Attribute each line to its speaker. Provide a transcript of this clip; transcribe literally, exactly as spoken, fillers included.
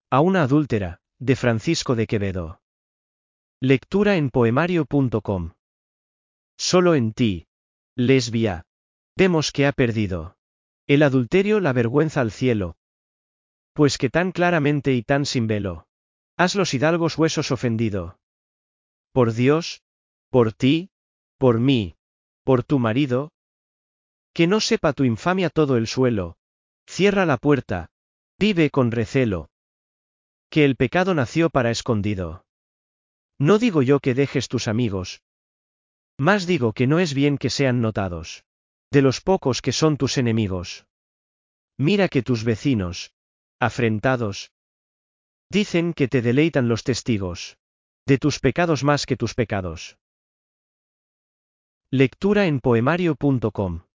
Speaker 1: A una adúltera, de Francisco de Quevedo. Lectura en poemario punto com. Solo en ti, lesbia, vemos que ha perdido el adulterio la vergüenza al cielo. Pues que tan claramente y tan sin velo, has los hidalgos huesos ofendido. Por Dios, por ti, por mí, por tu marido, que no sepa tu infamia todo el suelo, cierra la puerta, vive con recelo. Que el pecado nació para escondido. No digo yo que dejes tus amigos, más digo que no es bien que sean notados, de los pocos que son tus enemigos. Mira que tus vecinos, afrentados, dicen que te deleitan los testigos, de tus pecados más que tus pecados. Lectura en poemario punto com.